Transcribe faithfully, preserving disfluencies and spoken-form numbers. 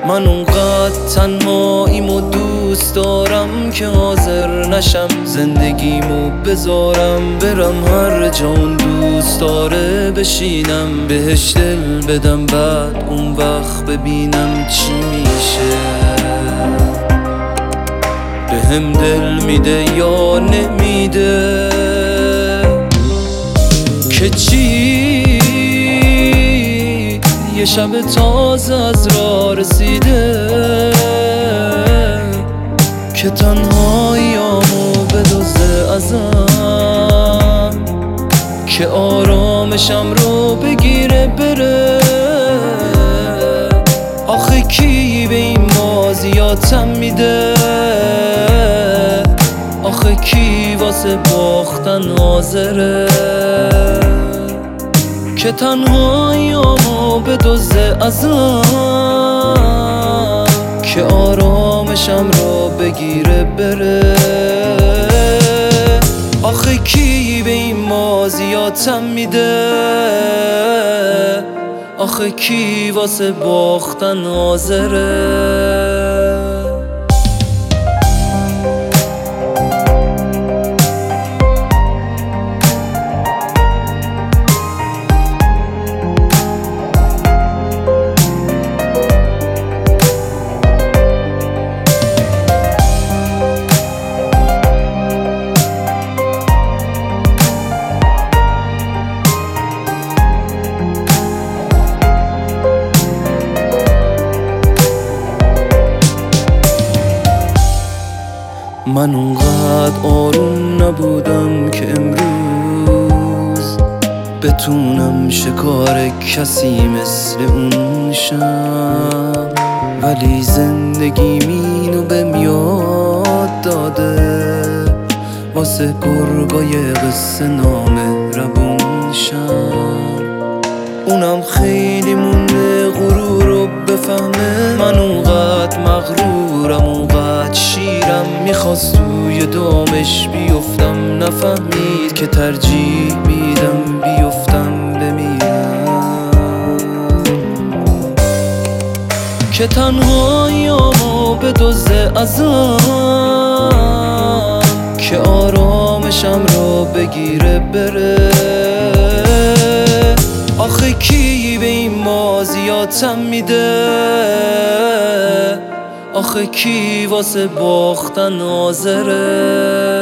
من اونقدر تنهاییمو دوست دارم که حاضر نشم زندگیمو بذارم برم هر جا اون دوست داره بشینم، بهش دل بدم بعد اون وقت ببینم چی میشه. بهم دل میده یا نمیده که چی؟ یه شب تازه از راه رسیده که تنهاییامو بدزده ازم، که آرامشم رو بگیره بره. آخه کی به این بازیاتم میده؟ آخه کی واسه باختن حاضره؟ که تنهاییامو بدزده ازم، که آرامشم رو بگیره بره. آخه کی به این بازیاتم میده؟ آخه کی واسه باختن حاضره؟ من اونقدر آروم نبودم که امروز بتونم شکار کسی مثل اون شم، ولی زندگی مینو بهم یاد داده واسه گرگای قصه نامهربون شم. اونم خیلی مونده غرور رو بفهمه من اونقدر مغرورم اونقدر شیرم، میخواست توی دامش بیفتم نفهمید که ترجیح میدم بیفتم بمیرم. که تنهاییامو بدزده ازم، که آرامشم رو بگیره بره. آخه کی به این بازیاتم میده؟ آخه کی واسه باختن حاضره؟